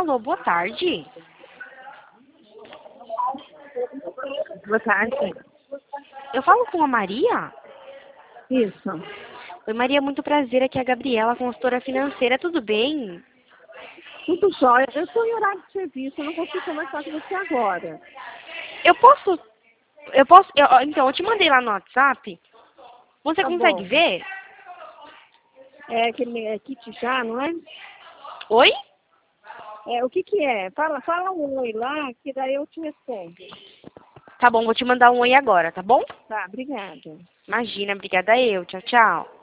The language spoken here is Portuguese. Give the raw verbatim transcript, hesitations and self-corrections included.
Alô, boa tarde. Boa tarde. Eu falo com a Maria? Isso. Oi, Maria, muito prazer. Aqui é a Gabriela, consultora financeira. Tudo bem? Tudo jóia. Eu estou em horário de serviço, eu não consigo conversar com você agora. Eu posso... Eu posso... eu- então, eu te mandei lá no WhatsApp. Você Tá consegue bom. ver? É aquele é kit já, não é? Oi? É, o que que é? Fala, fala um oi lá, que daí eu te respondo. Tá bom, vou te mandar um oi agora, tá bom? Tá, obrigada. Imagina, obrigada eu. Tchau, tchau.